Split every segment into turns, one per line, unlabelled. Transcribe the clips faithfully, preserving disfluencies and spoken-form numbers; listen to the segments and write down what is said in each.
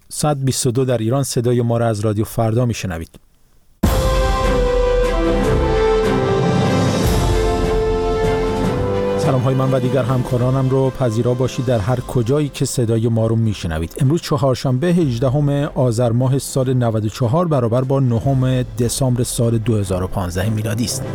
صد و بیست و دو در ایران. صدای ما را از رادیو فردا میشنوید. سلام های من و دیگر همکارانم رو پذیرا باشید در هر کجایی که صدای ما رو میشنوید. امروز چهارشنبه هجدهم آذر ماه سال نود و چهار برابر با نهم دسامبر سال دو هزار و پانزده میلادی است.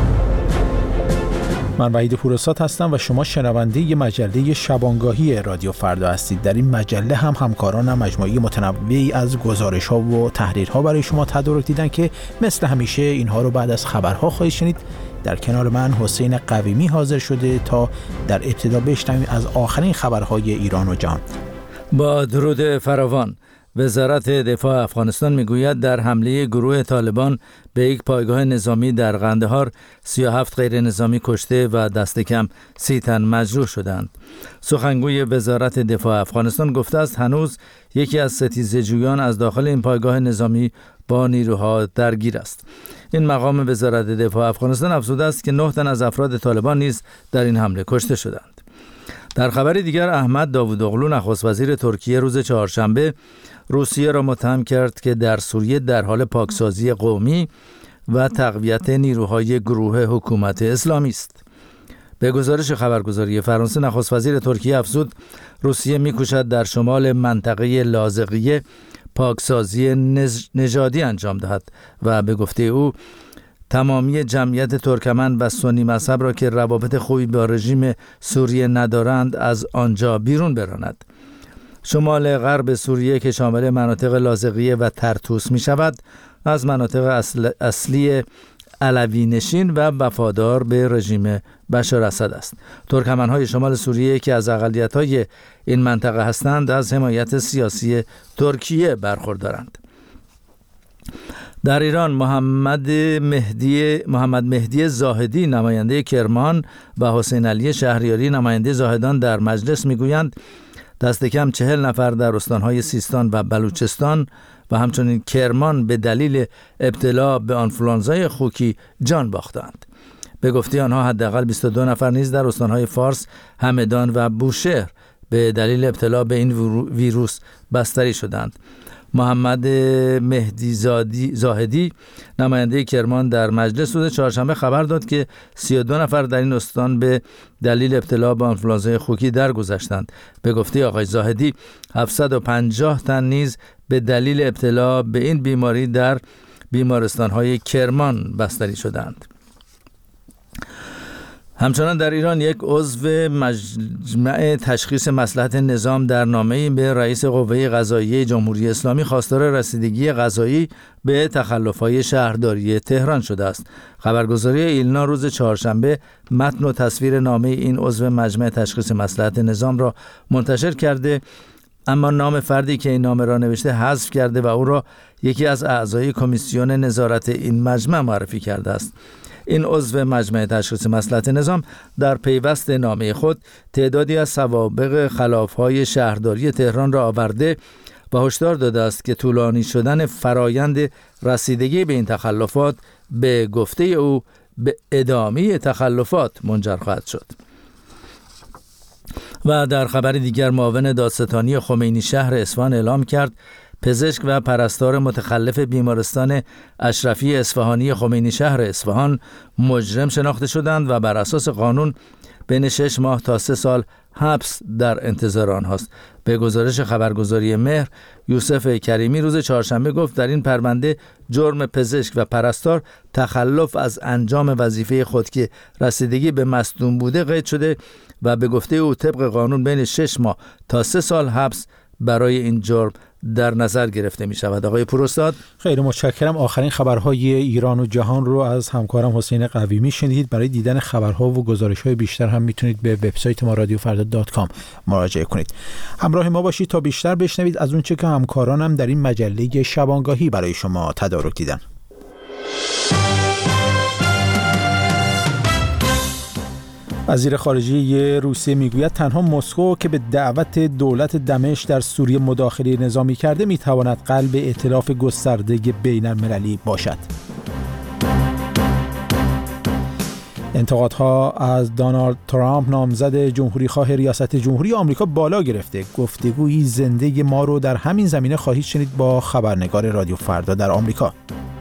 من وحید پورساد هستم و شما شنونده ی مجله شبانگاهی رادیو فردا هستید. در این مجله هم همکارانم مجموعه متنوعی از گزارش‌ها و تحریرها برای شما تدارک دیدن که مثل همیشه اینها رو بعد از خبرها خواهید شنید. در کنار من حسین قویمی حاضر شده تا در ابتدا بشنویم از آخرین خبرهای ایران و جهان.
با درود فراوان. وزارت دفاع افغانستان میگوید در حمله گروه طالبان به یک پایگاه نظامی در قندهار سی و هفت غیر نظامی کشته و دست کم سی تن مجروح شدند. سخنگوی وزارت دفاع افغانستان گفته است هنوز یکی از ستیزجویان از داخل این پایگاه نظامی با نیروها درگیر است. این مقام وزارت دفاع افغانستان افزوده است که نه تن از افراد طالبان نیز در این حمله کشته شدند. در خبر دیگر احمد داوودوغلو نخست وزیر ترکیه روز چهارشنبه روسیه را متهم کرد که در سوریه در حال پاکسازی قومی و تقویت نیروهای گروه حکومت اسلامی است. به گزارش خبرگزاری فرانسه نخست وزیر ترکیه افزود روسیه می‌کوشد در شمال منطقه لاذقیه پاکسازی نژادی انجام دهد و به گفته او تمامی جمعیت ترکمن و سنی مذهب را که روابط خوبی با رژیم سوریه ندارند از آنجا بیرون براند. شمال غرب سوریه که شامل مناطق لاذقیه و طرطوس می شود از مناطق اصل اصلی علوی نشین و وفادار به رژیم بشار اسد است. ترکمن‌های شمال سوریه که از اقلیت‌های این منطقه هستند از حمایت سیاسی ترکیه برخوردارند. در ایران محمد مهدی محمد مهدی زاهدی نماینده کرمان و حسین علی شهریاری نماینده زاهدان در مجلس میگویند دست کم چهل نفر در استانهای سیستان و بلوچستان و همچنین کرمان به دلیل ابتلا به آنفولانزای خوکی جان باختند. به گفته آنها حداقل بیست و دو نفر نیز در استانهای فارس، همدان و بوشهر به دلیل ابتلا به این ویروس بستری شدند. محمد مهدی زاهدی نماینده کرمان در مجلس روز چهارشنبه خبر داد که سی و دو نفر در این استان به دلیل ابتلا به آنفولانزای خوکی درگذشتند. به گفته آقای زاهدی هفتصد و پنجاه تن نیز به دلیل ابتلا به این بیماری در بیمارستان‌های کرمان بستری شدند. همچنان در ایران یک عضو مجمع تشخیص مصلحت نظام در نامه‌ای به رئیس قوه قضاییه جمهوری اسلامی خواستار رسیدگی قضایی به تخلف‌های شهرداری تهران شده است. خبرگزاری ایلنا روز چهارشنبه متن و تصویر نامه این عضو مجمع تشخیص مصلحت نظام را منتشر کرده، اما نام فردی که این نامه را نوشته حذف کرده و او را یکی از اعضای کمیسیون نظارت این مجمع معرفی کرده است. این عضو مجمع تشخیص مصلحت نظام در پیوست نامه خود تعدادی از سوابق خلاف‌های شهرداری تهران را آورده و هشدار داده است که طولانی شدن فرایند رسیدگی به این تخلفات به گفته او به ادامه تخلفات منجر خواهد شد. و در خبر دیگر معاون دادستانی خمینی شهر اصفهان اعلام کرد پزشک و پرستار متخلف بیمارستان اشرفی اصفهانی خمینی شهر اصفهان مجرم شناخته شدند و بر اساس قانون بین شش ماه تا سه سال حبس در انتظار آنهاست. به گزارش خبرگزاری مهر، یوسف کریمی روز چهارشنبه گفت در این پرونده جرم پزشک و پرستار تخلف از انجام وظیفه خود که رسیدگی به مصدوم بوده قید شده و به گفته او طبق قانون بین شش ماه تا سه سال حبس برای این جرم در نظر گرفته می شود. آقای پورستاد،
خیلی متشکرم. آخرین خبرهای ایران و جهان رو از همکارم حسین قویمی شنیدید. برای دیدن خبرها و گزارش‌های بیشتر هم میتونید به وبسایت ما رادیو فردا دات کام مراجعه کنید. همراه ما باشید تا بیشتر بشنوید از اون چه که همکارانم در این مجله شبانگاهی برای شما تدارک دیدن. وزیر خارجه روسیه میگوید تنها مسکو که به دعوت دولت دمشق در سوریه مداخله نظامی کرده میتواند قلب ائتلاف گسترده بین المللی باشد. انتقادها از دونالد ترامپ نامزد جمهوریخواه ریاست جمهوری آمریکا بالا گرفته. گفتگویی زنده ما رو در همین زمینه خواهید شنید با خبرنگار رادیو فردا در آمریکا.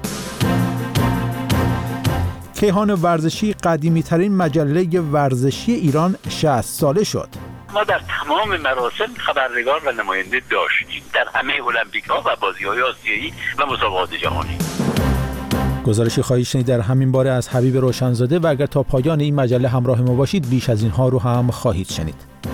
کیهان ورزشی قدیمی ترین مجله ورزشی ایران شصت ساله شد.
ما در تمام مراسم خبرنگار و نماینده داشتیم، در همه المپیک‌ها و بازی‌های آسیایی و مسابقات جهانی.
گزارشی خواهید شنید در همین باره از حبیب روشنزاده و اگر تا پایان این مجله همراه ما باشید بیش از اینها رو هم خواهید شنید.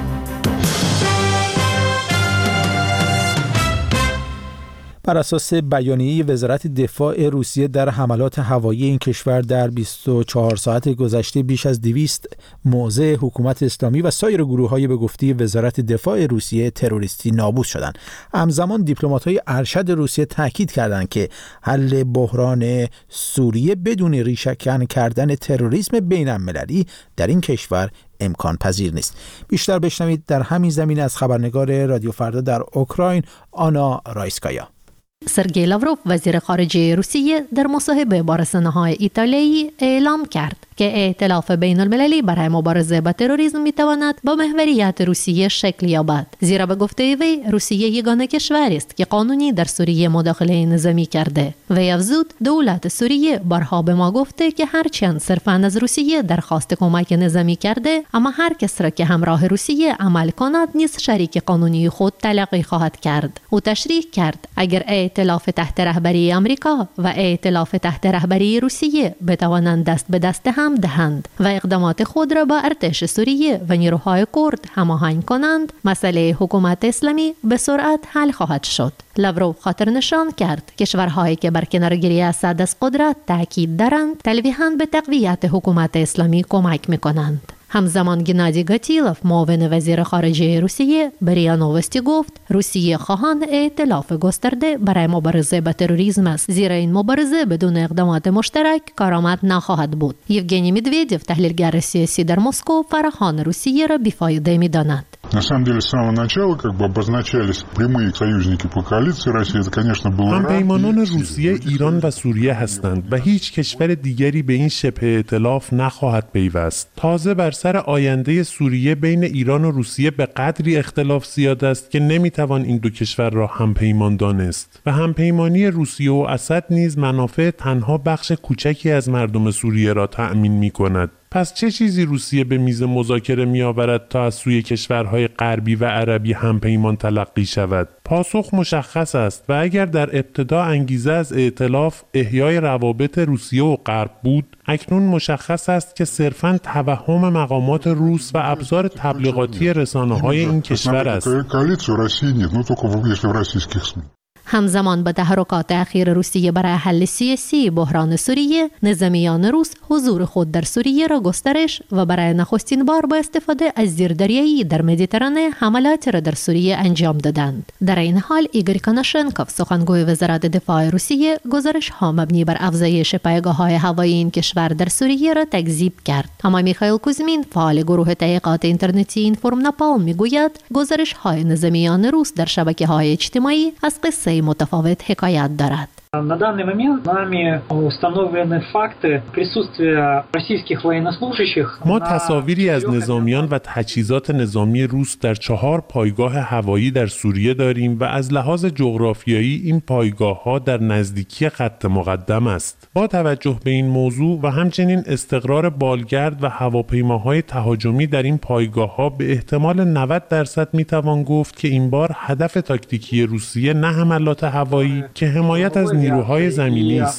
بر اساس بیانیه وزارت دفاع روسیه در حملات هوایی این کشور در بیست و چهار ساعت گذشته بیش از دویست موضع حکومت اسلامی و سایر گروه‌های به گفته وزارت دفاع روسیه تروریستی نابود شدند. همزمان دیپلمات‌های ارشد روسیه تاکید کردند که حل بحران سوریه بدون ریشه‌کن کردن تروریسم بین‌المللی در این کشور امکان پذیر نیست. بیشتر بشنوید در همین زمینه از خبرنگار رادیو فردا در اوکراین آنا رایسکایا.
سرگئی لاوروف وزیر خارجه روسیه در مصاحبه با رسانه‌های ایتالیایی اعلام کرد که ائتلاف بین المللی برای مبارزه با تروریسم میتواند با محوریت روسیه شکل یابد، زیرا به گفته وی روسیه یگانه کشوری است که قانونی در سوریه مداخله نظامی کرده. وی افزود دولت سوریه بارها به ما گفته که هرچند صرفاً از روسیه درخواست کمک نظامی کرده، اما هر کس را که همراه روسیه عمل کند نیز شریک قانونی خود تلقی خواهد کرد. او تشریح کرد اگر ائتلاف تحت رهبری آمریکا و ائتلاف تحت رهبری روسیه بتوانند دست به دست هم دهند و اقدامات خود را با ارتش سوریه و نیروهای کرد هماهنگ کنند، مسئله حکومت اسلامی به سرعت حل خواهد شد. لاوروف خاطر نشان کرد کشورهایی که بر کنارگیری اسد از قدرت تاکید دارند تلویحاً به تقویت حکومت اسلامی کمک می‌کنند. همزمان گنادی گاتیلوف معاون وزیر خارجه روسیه به ریا نووستی گفت روسیه خواهان ائتلاف گسترده برای مبارزه با تروریسم است، زیرا این مبارزه بدون اقدامات مشترک کارآمد نخواهد بود. یوگنی مدویدیو تحلیلگر سیاسی در مسکو فراخوان روسیه را بیفایده می‌داند.
На самом деле, с самого начала как бы обозначались прямые союзники по коалиции России. Это, конечно, было
همپیمانان روسیه ایران و سوریه هستند و هیچ کشور دیگری به این شبه ائتلاف نخواهد پیوست. تازه بر سر آینده سوریه بین ایران و روسیه به قدری اختلاف زیاد است که نمیتوان این دو کشور را همپیمان دانست. و همپیمانی روسیه و اسد نیز منافع تنها بخش کوچکی از مردم سوریه را تأمین می‌کند. پس چه چیزی روسیه به میز مذاکره می آورد تا از سوی کشورهای غربی و عربی همپیمان تلقی شود؟ پاسخ مشخص است و اگر در ابتدا انگیزه از ائتلاف احیای روابط روسیه و غرب بود، اکنون مشخص است که صرفاً توهم مقامات روس و ابزار تبلیغاتی رسانه‌های این کشور است.
همزمان با تحرکات اخیر روسیه برای حل سیاسی بحران سوریه، نظامیان روس حضور خود در سوریه را گسترش و برای نخستین بار با استفاده از زیردریایی در مدیترانه حملات را در سوریه انجام دادند. در این حال ایگور کاناشنکوف سخنگوی وزارت دفاع روسیه گزارش ها مبنی بر افزایش پایگاه‌های هوایی این کشور در سوریه را تکذیب کرد. اما میخائیل کوزمین فعال گروه تحقیقات اینترنتی اینفورم نپال میگوید گزارش های نظامیان روس در شبکه‌های اجتماعی از قصه متفاوت حکایت دارد.
На данный момент нами установлены факты присутствия российских военнослужащих.
ما تصاویری از نظامیان و تجهیزات نظامی روس در چهار پایگاه هوایی در سوریه داریم و از لحاظ جغرافیایی این پایگاه‌ها در نزدیکی خط مقدم است. با توجه به این موضوع و همچنین استقرار بالگرد و هواپیماهای تهاجمی در این پایگاه‌ها به احتمال نود درصد میتوان گفت که این بار هدف تاکتیکی روسیه نه حملات هوایی که حمایت از نیروهای زمینی است.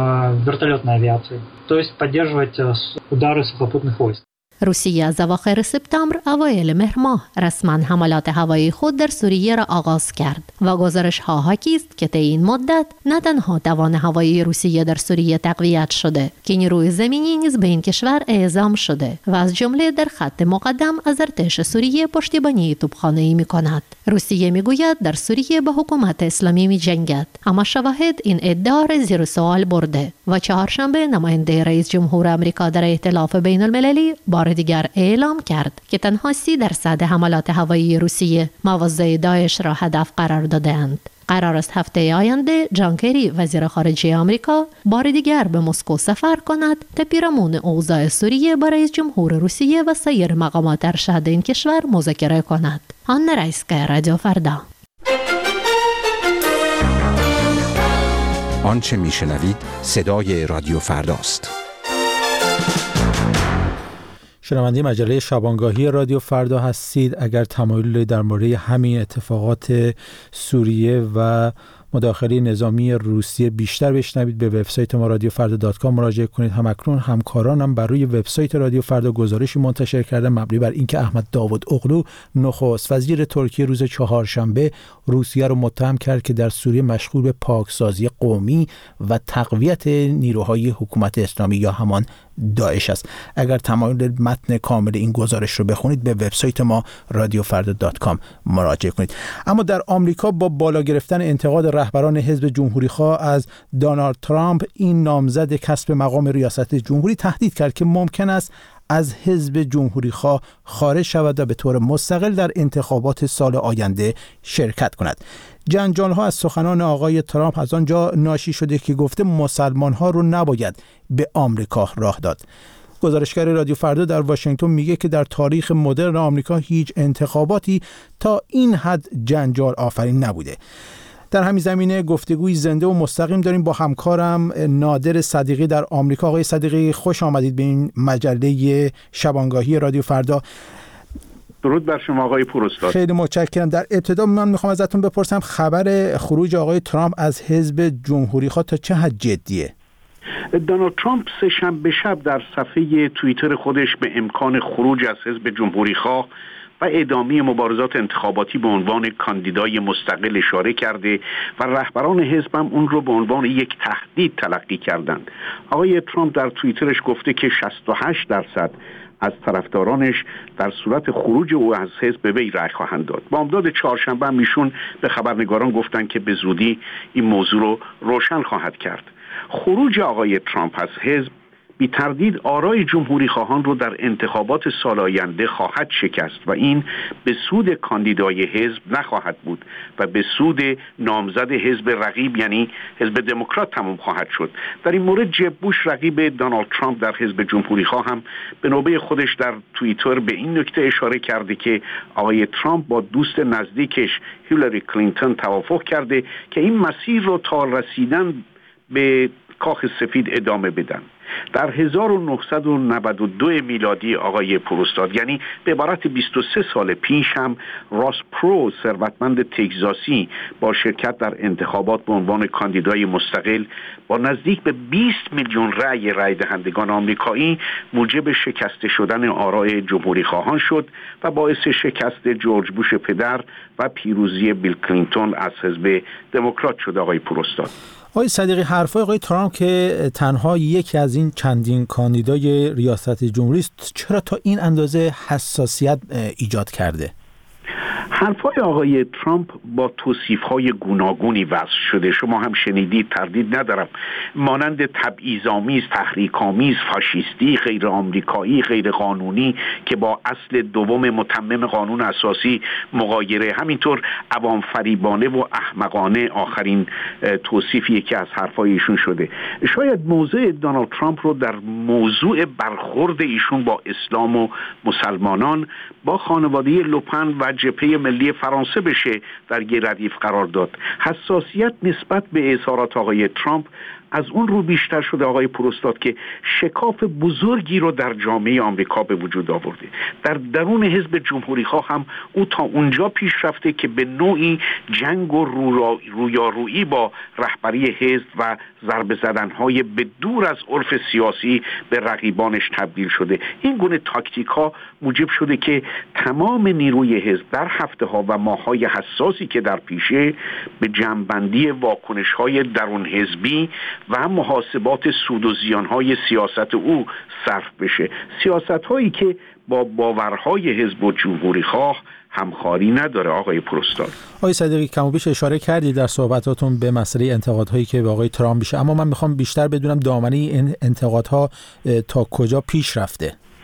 روسیه از اواخر سپتامبر اوایل مهر ماه رسما حملات هوایی خود در سوریه را آغاز کرد و گزارش ها حاکی است که طی این مدت نه تنها توان هوایی روسیه در سوریه تقویت شده که نیروی زمینی نیز به این کشور اعزام شده و از جمله در خط مقدم از ارتش سوریه پشتیبانی توپخانه‌ای می‌کند. روسیه میگوید در سوریه با حکومت اسلامی می‌جنگد، اما شواهد این ادعا را زیر سوال برده و چهارشنبه نماینده رئیس جمهور آمریکا در ائتلاف بین‌المللی بار بار دیگر اعلام کرد که تنها سی درصد حملات هوایی روسیه مواضع داعش را هدف قرار دادند. قرار است هفته آینده جان کری وزیر خارجه آمریکا بار دیگر به مسکو سفر کند تا پیرامون اوضاع سوریه با رئیس جمهور روسیه و سایر مقامات ارشد این کشور مذاکره کند. آن رئیسکه رادیو فردا.
آنچه میشنوید صدای رادیو فرداست.
شنونده مجله شبانگاهی رادیو فردا هستید. اگر تمایل در مورد همین اتفاقات سوریه و مداخله نظامی روسیه بیشتر بشنوید به وبسایت ما رادیو فردا دات کام مراجعه کنید. همکنون همکارانم بر روی وبسایت رادیو فردا گزارشی منتشر کردن مبنی بر اینکه احمد داوود اوغلو نخست وزیر ترکیه روز چهارشنبه روسیه را متهم کرد که در سوریه مشغول به پاکسازی قومی و تقویت نیروهای حکومت اسلامی یا همان داعش است. اگر تمایل متن کامل این گزارش رو بخونید به وبسایت ما رادیو فردا دات کام مراجعه کنید. اما در آمریکا با بالا گرفتن انتقاد رهبران حزب جمهوری‌خواه از دونالد ترامپ، این نامزد کسب مقام ریاست جمهوری تهدید کرد که ممکن است از حزب جمهوری‌خواه خارج شود و به طور مستقل در انتخابات سال آینده شرکت کند. جنجال‌ها از سخنان آقای ترامپ از آنجا ناشی شده که گفته مسلمان‌ها رو نباید به آمریکا راه داد. گزارشگر رادیو فردا در واشنگتن میگه که در تاریخ مدرن آمریکا هیچ انتخاباتی تا این حد جنجال آفرین نبوده. در همین زمینه گفتگوی زنده و مستقیم داریم با همکارم نادر صدیقی در آمریکا. آقای صدیقی خوش آمدید به این مجله شبانگاهی رادیو فردا.
درود بر شما آقای پوراستاد.
خیلی متشکرم. در ابتدا من میخوام ازتون بپرسم خبر خروج آقای ترامپ از حزب جمهوری‌خواه تا چه حد جدیه؟
دونالد ترامپ سه شنبه شب در صفحه توییتر خودش به امکان خروج از حزب جمهوری‌خواه و ادامه مبارزات انتخاباتی به عنوان کاندیدای مستقل اشاره کرده و رهبران حزب هم اون رو به عنوان یک تهدید تلقی کردند. آقای ترامپ در توییترش گفته که شصت و هشت درصد از طرفدارانش در صورت خروج او از حزب به وی رأی خواهند داد. بامداد چهارشنبه هم ایشون به خبرنگاران گفتند که به زودی این موضوع رو روشن خواهد کرد. خروج آقای ترامپ از حزب بی تردید آرای جمهوری خواهان رو در انتخابات سال آینده خواهد شکست و این به سود کاندیدای حزب نخواهد بود و به سود نامزد حزب رقیب یعنی حزب دموکرات تمام خواهد شد. در این مورد جب بوش رقیب دونالد ترامپ در حزب جمهوری خواه هم به نوبه خودش در توییتر به این نکته اشاره کرده که آقای ترامپ با دوست نزدیکش هیلاری کلینتون توافق کرده که این مسیر رو تا رسیدن به کاخ سفید ادامه بدن. در هزار و نهصد و نود و دو میلادی آقای پروستاد، یعنی به عبارت بیست و سه سال پیش، هم راس پرو ثروتمند تگزاسی با شرکت در انتخابات به عنوان کاندیدای مستقل با نزدیک به بیست میلیون رأی رأی دهندگان آمریکایی موجب شکسته شدن آراء جمهوری خواهان شد و باعث شکست جورج بوش پدر و پیروزی بیل کلینتون از حزب دموکرات شد. آقای پروستاد،
آقای صدیقی، حرفای آقای ترامپ که تنها یکی از این چندین کاندیدای ریاست جمهوری است چرا تا این اندازه حساسیت ایجاد کرده؟
حرفای آقای ترامپ با توصیف‌های گوناگونی وصف شده. شما هم شنیدید، تردید ندارم، مانند تبعیض‌آمیز، تحریک‌آمیز، فاشیستی، غیر آمریکایی، غیر قانونی که با اصل دوم متمم قانون اساسی مغایره، همینطور عوام فریبانه و احمقانه آخرین توصیفی که از حرفای ایشون شده. شاید موضع دونالد ترامپ رو در موضوع برخورد ایشون با اسلام و مسلمانان با خانواده لوپن و جبهه ملی فرانسه بشه در یه ردیف قرار داد. حساسیت نسبت به اظهارات آقای ترامپ از اون رو بیشتر شده آقای پروستاد که شکاف بزرگی رو در جامعه آمریکا به وجود آورده. در درون حزب جمهوری خواه هم او تا اونجا پیش رفته که به نوعی جنگ و رویارویی با رهبری حزب و ضربه زدنهای به دور از عرف سیاسی به رقیبانش تبدیل شده. این گونه تاکتیک ها موجب شده که تمام نیروی حزب در هفته ها و ماه های حساسی که در پیشه به جمع‌بندی واکنش های درون حزبی و محاسبات سود و زیانهای سیاست او صرف بشه، سیاست هایی که با باورهای حزب و جمهوری خواه همخوانی نداره. آقای پروستاد،
آقای صدیقی، کم و بیش اشاره کردید در صحبتاتون به مسئله انتقادهایی که به آقای ترامپ میشه، اما من میخوام بیشتر بدونم دامنه این انتقادها تا کجا پیش رفته.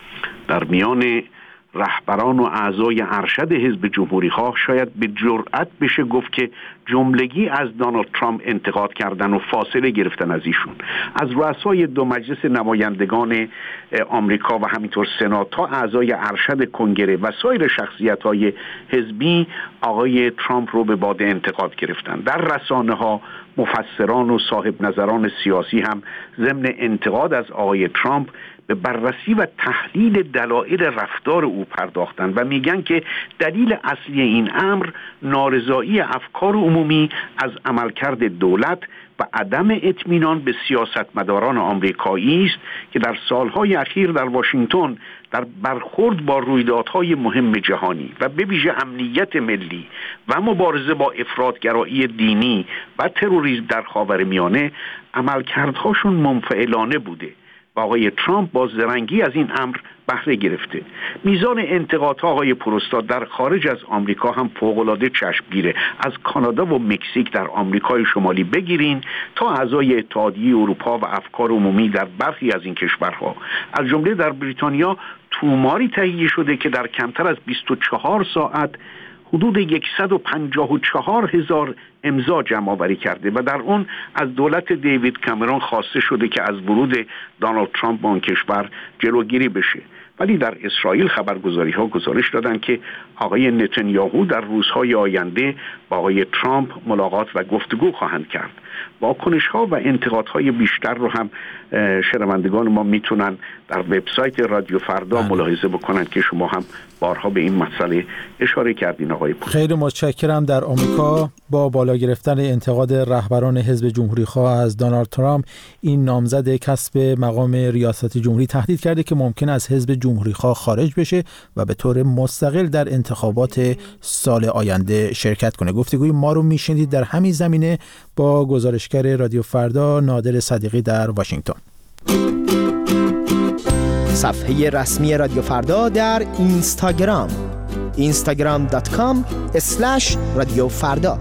در میان رهبران و اعضای ارشد حزب جمهوری‌خواه شاید به جرأت بشه گفت که جملگی از دونالد ترامپ انتقاد کردن و فاصله گرفتن از ایشون. از رؤسای دو مجلس نمایندگان آمریکا و همینطور سنا تا اعضای ارشد کنگره و سایر شخصیت‌های حزبی آقای ترامپ رو به باد انتقاد گرفتن. در رسانه‌ها مفسران و صاحب نظران سیاسی هم ضمن انتقاد از آقای ترامپ به بررسی و تحلیل دلایل رفتار او پرداختن و میگن که دلیل اصلی این امر نارضایی افکار عمومی از عملکرد دولت و عدم اطمینان به سیاستمداران آمریکایی است که در سالهای اخیر در واشنگتن در برخورد با رویدادهای مهم جهانی و به ویژه امنیت ملی و مبارزه با افراطگرایی دینی و تروریسم در خاورمیانه عملکردهاشون منفعلانه بوده و آقای ترامپ با زرنگی از این امر بهره گرفته. میزان انتقادها آقای پروستاد در خارج از آمریکا هم فوق‌العاده چشمگیره. از کانادا و مکزیک در آمریکای شمالی بگیرین تا اعضای اتحادیه اروپا و افکار عمومی در برخی از این کشورها، از جمله در بریتانیا توماری تهیه شده که در کمتر از بیست و چهار ساعت حدود صد و پنجاه و چهار هزار امضا جمع آوری کرده و در اون از دولت دیوید کامرون خواسته شده که از ورود دونالد ترامپ به آن کشور جلوگیری بشه. ولی در اسرائیل خبرگزاری ها گزارش دادن که آقای نتانیاهو در روزهای آینده با آقای ترامپ ملاقات و گفتگو خواهند کرد. واکنش ها و انتقاد های بیشتر رو هم شنوندگان ما میتونن در وبسایت رادیو فردا بله. ملاحظه بکنن که شما هم بارها به این مسئله اشاره کردین آقای پور.
خیلی متشکرم. در آمریکا با بالا گرفتن انتقاد رهبران حزب جمهوری‌خواه از دونالد ترامپ، این نامزد کسب مقام ریاست جمهوری تهدید کرده که ممکن است حزب جمهوری‌خواه خارج بشه و به طور مستقل در انتخابات سال آینده شرکت کنه. گفتگوی ما رو میشنید در همین زمینه با گزارشگر رادیو فردا نادر صدیقی در واشنگتن.
صفحه رسمی رادیو فردا در اینستاگرام اینستاگرام دات کام اسلش رادیو فردا.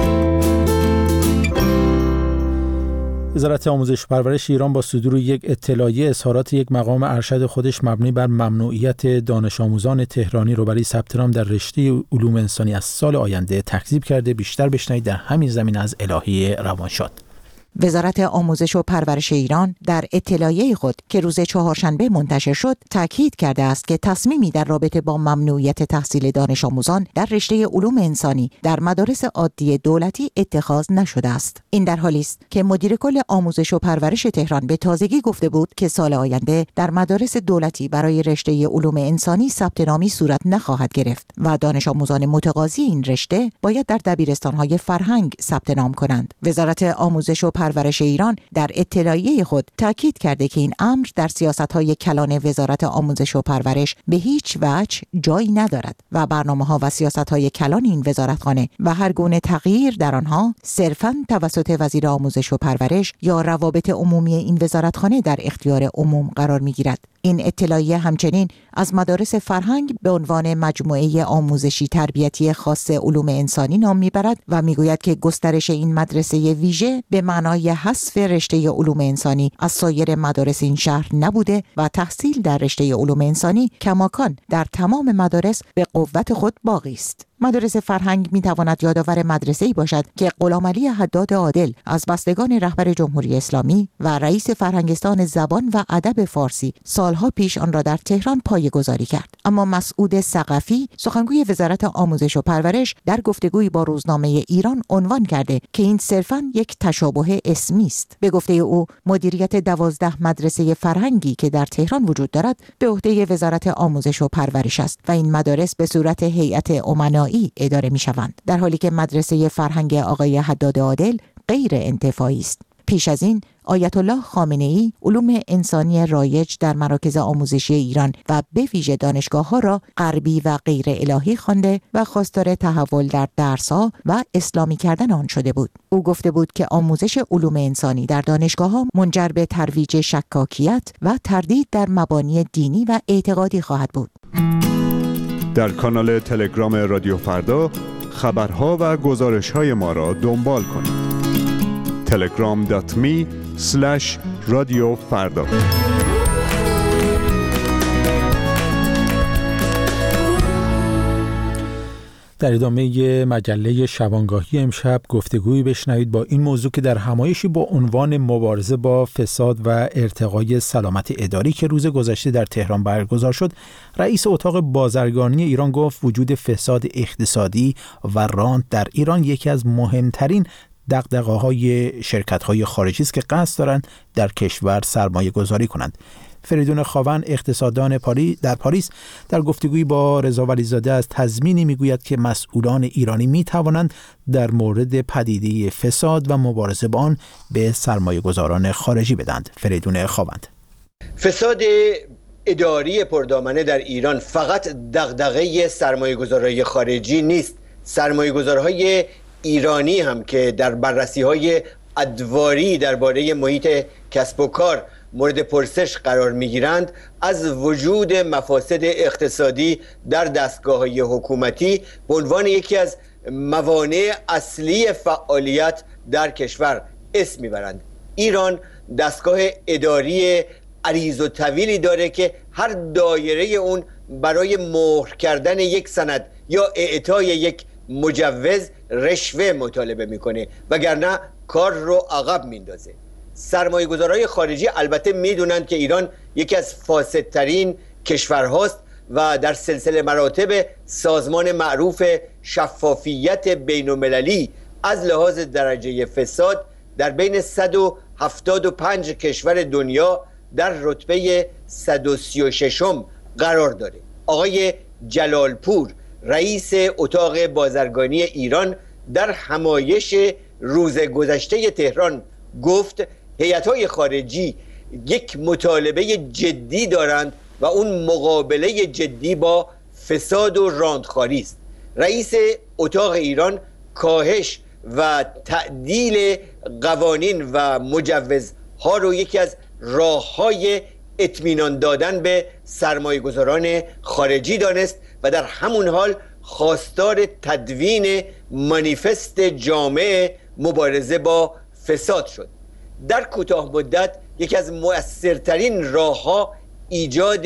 وزارت آموزش و پرورش ایران با صدور یک اطلاعیه اظهارات یک مقام ارشد خودش مبنی بر ممنوعیت دانش آموزان تهرانی رو برای ثبت نام در رشته علوم انسانی از سال آینده تکذیب کرده. بیشتر بشنوید در همین زمینه از الهی روانشاد.
وزارت آموزش و پرورش ایران در اطلاعیه خود که روز چهارشنبه منتشر شد تاکید کرده است که تصمیمی در رابطه با ممنوعیت تحصیل دانش آموزان در رشته علوم انسانی در مدارس عادی دولتی اتخاذ نشده است. این در حالی است که مدیر کل آموزش و پرورش تهران به تازگی گفته بود که سال آینده در مدارس دولتی برای رشته علوم انسانی ثبت نامی صورت نخواهد گرفت و دانش آموزان متقاضی این رشته باید در دبیرستان‌های فرهنگ ثبت نام کنند. وزارت آموزش و پرورش ایران در اطلاعیه خود تاکید کرده که این امر در سیاست‌های کلان وزارت آموزش و پرورش به هیچ وجه جایی ندارد و برنامه‌ها و سیاست‌های کلان این وزارتخانه و هر گونه تغییر در آنها صرفاً توسط وزیر آموزش و پرورش یا روابط عمومی این وزارتخانه در اختیار عموم قرار می‌گیرد. این اطلاعیه همچنین از مدارس فرهنگ به عنوان مجموعه آموزشی تربیتی خاص علوم انسانی نام میبرد و میگوید که گسترش این مدرسه ویژه به معنای حذف رشته علوم انسانی از سایر مدارس این شهر نبوده و تحصیل در رشته علوم انسانی کماکان در تمام مدارس به قوت خود باقی است. مدارس فرهنگ می تواند یادآور مدرسه‌ای باشد که غلامعلی حداد عادل از بستگان رهبر جمهوری اسلامی و رئیس فرهنگستان زبان و ادب فارسی سالها پیش آن را در تهران پایه‌گذاری کرد. اما مسعود ثقفی سخنگوی وزارت آموزش و پرورش در گفتگویی با روزنامه ایران عنوان کرده که این صرفاً یک تشابه اسمی است. به گفته او مدیریت دوازده مدرسه فرهنگی که در تهران وجود دارد به عهده وزارت آموزش و پرورش است و این مدارس به صورت هیئت امنا اداره می شوند، در حالی که مدرسه فرهنگ آقای حداد عادل غیر انتفاعی است. پیش از این آیت الله خامنه‌ای علوم انسانی رایج در مراکز آموزشی ایران و به ویژه دانشگاه‌ها را غربی و غیر الهی خوانده و خواستار تحول در درس‌ها و اسلامی کردن آن شده بود. او گفته بود که آموزش علوم انسانی در دانشگاه‌ها منجر به ترویج شکاکیت و تردید در مبانی دینی و اعتقادی خواهد بود.
در کانال تلگرام رادیو فردا خبرها و گزارش‌های ما را دنبال کنید. تلگرام دات می اسلش رادیو فردا.
در ادامه مجله شبانگاهی امشب گفتگویی بشنوید با این موضوع که در همایشی با عنوان مبارزه با فساد و ارتقای سلامت اداری که روز گذشته در تهران برگزار شد، رئیس اتاق بازرگانی ایران گفت وجود فساد اقتصادی و رانت در ایران یکی از مهمترین دغدغه‌های شرکت‌های خارجی است که قصد دارند در کشور سرمایه گذاری کنند. فریدون خاون اقتصاددان پاریس در پاریس در گفتگویی با رضا ولیزاده از تضمینی میگوید که مسئولان ایرانی میتوانند در مورد پدیده فساد و مبارزه با آن به سرمایه گذاران خارجی بدند. فریدون خاوند:
فساد اداری پردامنه در ایران فقط دغدغه سرمایه گذارهای خارجی نیست. سرمایه گذارهای ایرانی هم که در بررسی های ادواری درباره محیط کسب و کار مورد پرسش قرار میگیرند، از وجود مفاسد اقتصادی در دستگاه‌های حکومتی به عنوان یکی از موانع اصلی فعالیت در کشور اسم میبرند. ایران دستگاه اداری عریض و طویلی داره که هر دایره اون برای مهر کردن یک سند یا اعطای یک مجوز رشوه مطالبه میکنه، وگرنه کار رو عقب میندازه. سرمایه گذارهای خارجی البته میدونند که ایران یکی از فاسدترین کشورهاست و در سلسله مراتب سازمان معروف شفافیت بین المللی از لحاظ درجه فساد در بین صد و هفتاد و پنج کشور دنیا در رتبه صد و سی و ششم قرار داره. آقای جلالپور رئیس اتاق بازرگانی ایران در همایش روز گذشته تهران گفت هیئت‌های خارجی یک مطالبه جدی دارند و اون مقابله جدی با فساد و راندخواری است. رئیس اتاق ایران کاهش و تعدیل قوانین و مجوزها رو یکی از راه‌های اطمینان دادن به سرمایه‌گذاران خارجی دانست و در همون حال خواستار تدوین مانیفست جامع مبارزه با فساد شد. در کوتاه مدت یکی از مؤثرترین راه‌ها ایجاد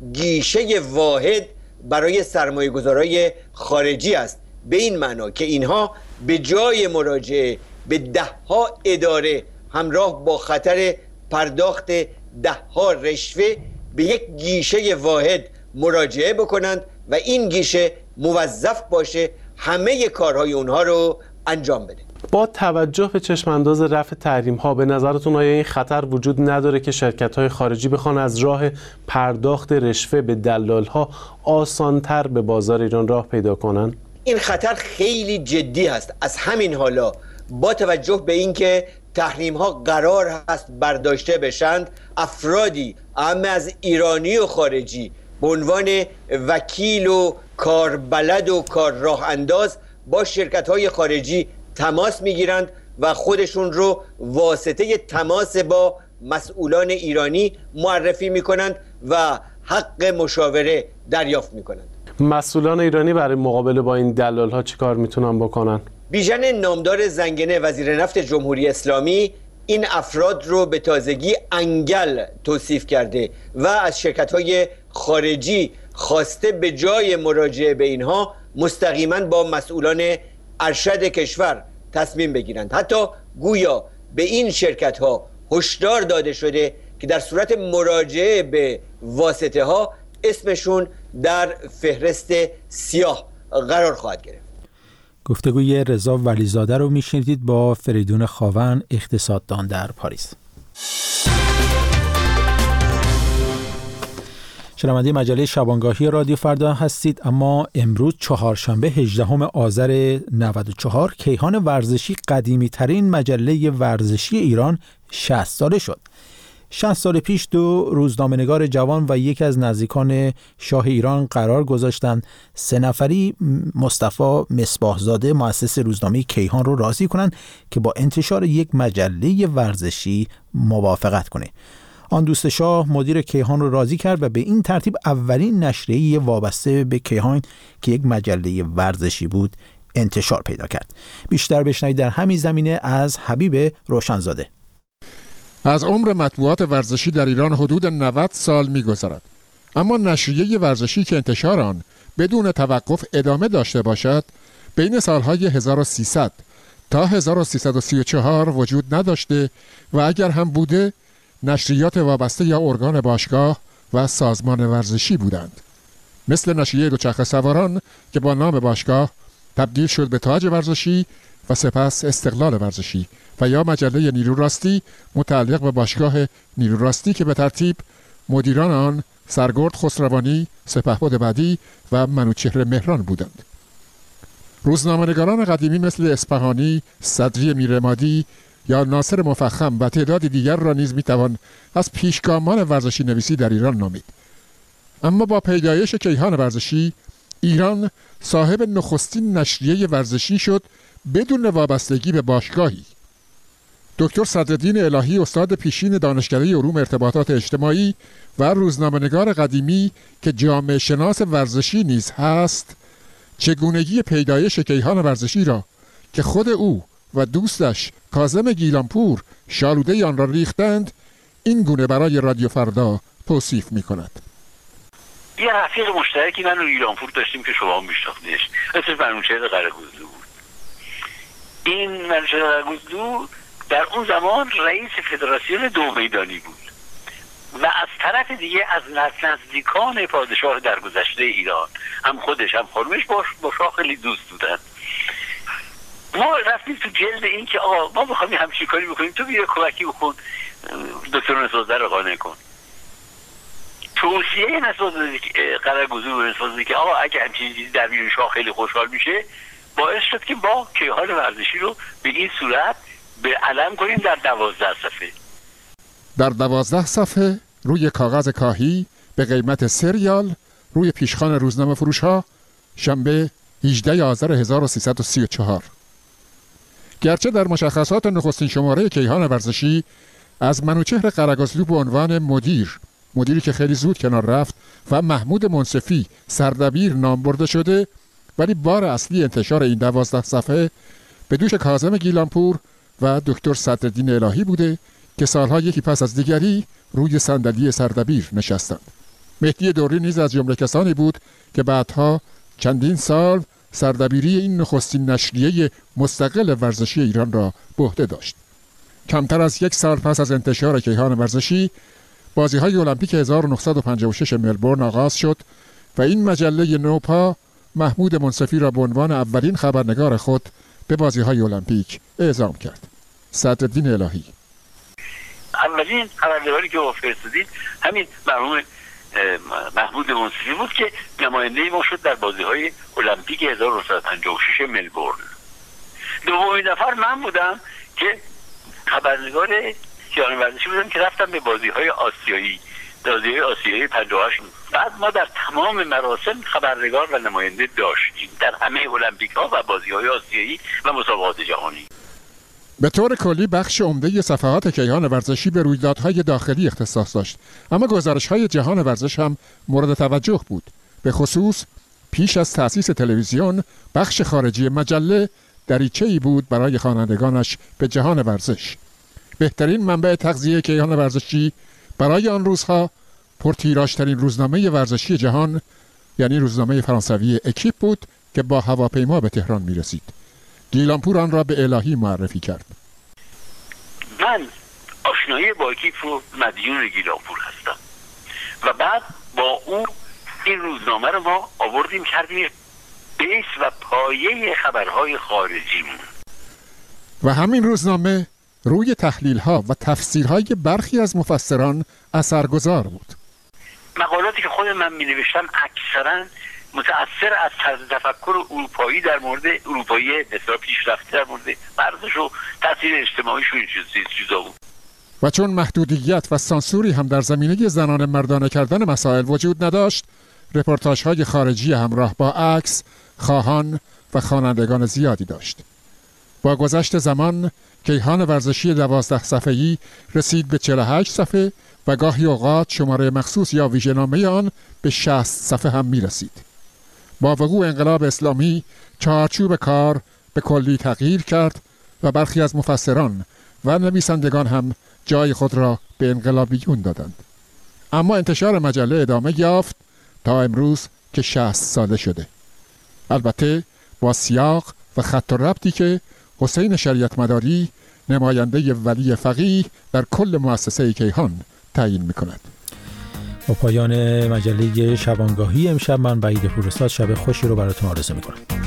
گیشه واحد برای سرمایه‌گذارای خارجی است، به این معنا که اینها به جای مراجعه به ده‌ها اداره همراه با خطر پرداخت ده‌ها رشوه به یک گیشه واحد مراجعه بکنند و این گیشه موظف باشه همه کارهای اونها رو انجام بده.
با توجه به چشمانداز رفع تحریم ها، به نظرتون آیا این خطر وجود نداره که شرکت های خارجی بخوان از راه پرداخت رشوه به دلال ها آسانتر به بازار ایران راه پیدا کنن؟
این خطر خیلی جدی هست. از همین حالا با توجه به اینکه تحریم ها قرار هست برداشته بشند، افرادی اما از ایرانی و خارجی به عنوان وکیل و کاربلد و کار راه انداز با شرکت های خارجی تماس میگیرند و خودشون رو واسطه تماس با مسئولان ایرانی معرفی میکنند و حق مشاوره دریافت میکنند.
مسئولان ایرانی برای مقابله با این دلال ها چی کار میتونن بکنن؟
بیژن نامدار زنگنه وزیر نفت جمهوری اسلامی این افراد رو به تازگی انگل توصیف کرده و از شرکت های خارجی خواسته به جای مراجعه به اینها مستقیما با مسئولان ارشد کشور تصمیم بگیرند. حتی گویا به این شرکت ها هشدار داده شده که در صورت مراجعه به واسطه ها اسمشون در فهرست سیاه قرار خواهد گرفت.
گفتگوی رضا ولیزاده رو میشنیدید با فریدون خاون اقتصاددان در پاریس. شنونده مجله شبانگاهی رادیو فردا هستید، اما امروز چهارشنبه هجدهم آذر نود و چهار کیهان ورزشی قدیمی ترین مجله ورزشی ایران شصت ساله شد. شصت سال پیش دو روزنامه‌نگار جوان و یکی از نزدیکان شاه ایران قرار گذاشتند سه نفری مصطفی مصباحزاده مؤسس روزنامه کیهان رو راضی کنند که با انتشار یک مجله ورزشی موافقت کنه. آن دوست شاه مدیر کیهان رو راضی کرد و به این ترتیب اولین نشریه‌ای وابسته به کیهان که یک مجله ورزشی بود انتشار پیدا کرد. بیشتر بشنوید در همین زمینه از حبیب روشنزاده.
از عمر مطبوعات ورزشی در ایران حدود نود سال می‌گذرد، اما نشریه ورزشی که انتشار آن بدون توقف ادامه داشته باشد بین سالهای هزار و سیصد تا هزار و سیصد و سی و چهار وجود نداشته و اگر هم بوده نشریات وابسته یا ارگان باشگاه و سازمان ورزشی بودند، مثل نشریه دوچرخه سواران که با نام باشگاه تبدیل شد به تاج ورزشی و سپس استقلال ورزشی، و یا مجله نیرو راستی متعلق به باشگاه نیرو راستی که به ترتیب مدیران آن سرگرد خسروانی، سپهبد بعدی و منوچهر مهران بودند. روزنامه‌نگاران قدیمی مثل اصفهانی، صدری میرمادی یا ناصر مفخم و تعدادی دیگر را نیز میتوان از پیشگامان ورزشی نویسی در ایران نامید. اما با پیدایش کیهان ورزشی، ایران صاحب نخستین نشریه ورزشی شد بدون وابستگی به باشگاهی. دکتر صدرالدین الهی، استاد پیشین دانشکده علوم ارتباطات اجتماعی و روزنامه‌نگار قدیمی که جامعه شناس ورزشی نیز هست، چگونگی پیدایش کیهان ورزشی را که خود او و دوستش کاظم گیلانپور شالوده آن را ریختند، این گونه برای رادیو فردا توصیف می کند.
یه رفیق مشترکی من و گیلانپور داشتیم که شما میشناختیش، اسمش منوچهر قره‌گوزلو بود. این منوچهر قره‌گوزلو در اون زمان رئیس فدراسیون دو میدانی بود و از طرف دیگه از نزدیکان پادشاه درگذشته ایران، هم خودش هم خانمش با شاه خیلی دوست بودن. ما رفتیم تو جلد این که آقا ما بخوایم همچین کاری بکنیم، تو بیا کمکی بکن دکتر نسوزده رو قانع کن. توصیه نسوزده قره‌گوزلو نسوزده که آقا اگه همچین چیزی در بیرون شاه خیلی خوشحال میشه، باعث شد که با کیهان ورزشی رو به این صورت به علم کنیم در دوازده صفحه.
در دوازده صفحه روی کاغذ کاهی به قیمت سه ریال روی پیشخوان روزنامه فروش ها، شنبه هجدهم آذر هزار و سیصد و سی و چهار. گرچه در مشخصات نخستین شماره کیهان ورزشی از منوچهر قره‌گوزلو به عنوان مدیر، مدیری که خیلی زود کنار رفت، و محمود منصفی سردبیر نام برده شده، ولی بار اصلی انتشار این دوازده صفحه به دوش کاظم گیلانپور و دکتر صدرالدین الهی بوده که سالها یکی پس از دیگری روی صندلی سردبیر نشستند. مهدی دوری نیز از جمله کسانی بود که بعدها چندین سال سردبیری این نخستین نشریه مستقل ورزشی ایران را به عهده داشت. کمتر از یک سال پس از انتشار کیهان ورزشی، بازی‌های المپیک هزار و نهصد و پنجاه و شش ملبورن آغاز شد و این مجله نوپا محمود منصفی را به عنوان اولین خبرنگار خود به بازی‌های المپیک اعزام کرد. صدرالدین الهی:
اولین خبرنگاری که فرستادید همین مرحوم محمود منصفی بود که نماینده ما شد در بازی‌های المپیک هزار و نهصد و پنجاه و شش ملبورن. دومین نفر من بودم که خبرنگار کیهان ورزشی بودم که رفتم به بازی‌های آسیایی، بازی‌های آسیایی پنجاه و هشت. بعد ما در تمام مراسم خبرنگار و نماینده داشتیم، در همه المپیک‌ها و بازی‌های آسیایی و مسابقات جهانی.
به طور کلی بخش عمده صفحات کیهان ورزشی به رویدادهای داخلی اختصاص داشت، اما گزارش‌های جهان ورزش هم مورد توجه بود. به خصوص پیش از تأسیس تلویزیون، بخش خارجی مجله دریچه‌ای بود برای خوانندگانش به جهان ورزش. بهترین منبع تغذیه کیهان ورزشی برای آن روزها پرتیراژترین روزنامه ورزشی جهان، یعنی روزنامه فرانسوی اکیپ بود که با هواپیما به تهران می‌رسید. گیلانپور آن را به الهی معرفی کرد.
من آشنایی با اکیپ و مدیون گیلانپور هستم و بعد با او این روزنامه رو ما آوردیم کردیم بیس و پایه خبرهای خارجیمون.
و همین روزنامه روی تحلیل‌ها و تفسیرهای برخی از مفسران اثرگذار بود.
مقالاتی که خود من می‌نوشتم اکثراً متأثر از طرز تفکر اروپایی در مورد اروپایی بسیار پیشرفته در مورد ورزش و تاثیر اجتماعیش و این چیزا بود.
و چون محدودیت و سانسوری هم در زمینه زنانه مردانه کردن مسائل وجود نداشت، رپورتاژهای خارجی همراه با عکس، خواهان و خوانندگان زیادی داشت. با گذشت زمان کیهان ورزشی دوازده صفحه‌ای رسید به چهل و هشت صفحه و گاهی اوقات شماره مخصوص یا ویژه‌نامه آن به شصت صفحه هم می رسید. با وقوع انقلاب اسلامی چارچوب کار به کلی تغییر کرد و برخی از مفسران و نویسندگان هم جای خود را به انقلابیون دادند. اما انتشار مجله ادامه یافت تا امروز که شصت ساله شده. البته با سیاق و خط و ربطی که حسین شریعت مداری نماینده ولی فقیه در کل مؤسسه کیهان تعیین می‌کند.
با پایان مجله شبانگاهی امشب من وحید پورستاد شب خوشی رو براتون آرزو می‌کنم.